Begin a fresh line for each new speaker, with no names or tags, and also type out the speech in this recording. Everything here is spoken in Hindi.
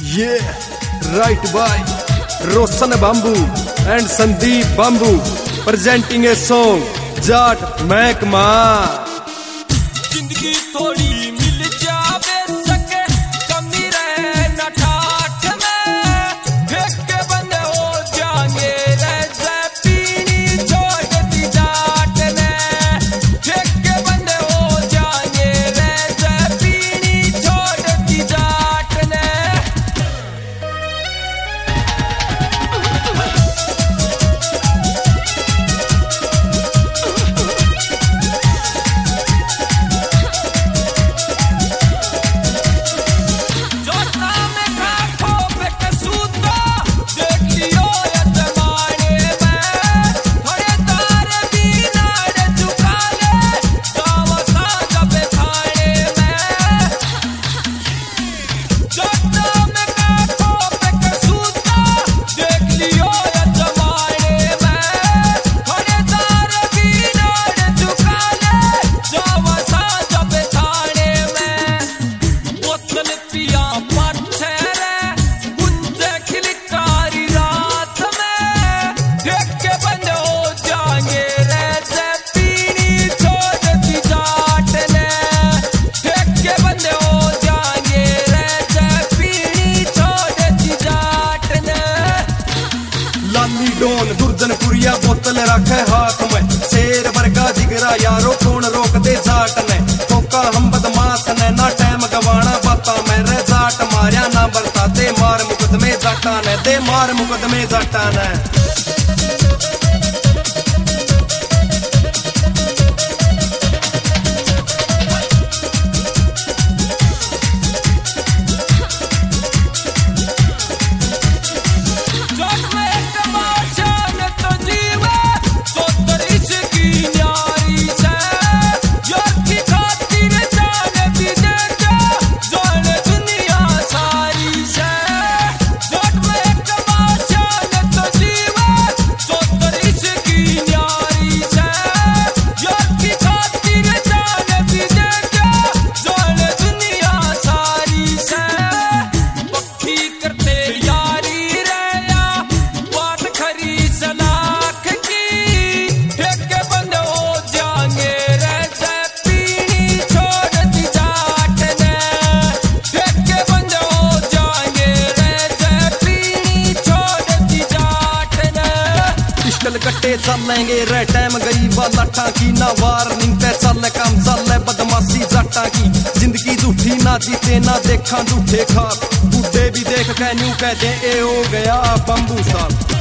right by Roshan Bambu and Sandeep Bambu presenting a song Jat Mehkama।
जिंदगी थोड़ी मिल जावे सके कमी रहे न ठाठ में फेंक के बंदे हो जाएंगे रह पीनी छोड़ दी जाट ने फेंक के बंदे हो जाएंगे रह पीनी छोड़ दी जाट ने।
डोन दुर्जनपुरिया बोतल रखे हाथ में शेर वर्गा जिगरा यारो कौन रोक दे जाट ने ठोका हम बदमाश ने ना टाइम गवाना बाता में रे जाट मारिया ना बरता दे मार मुकदमे जाटा ने दे मार मुकदमे जाटा ने। कट्टे चलेंगे रे टाइम गई वाला टाकी ना वार्निंग पे चल काम चल बदमाशी जाटा की जिंदगी झूठी ना जीते ना देखा झूठे खाक बूढ़े भी देख के न्यू कहते ए हो गया बम्बू साल।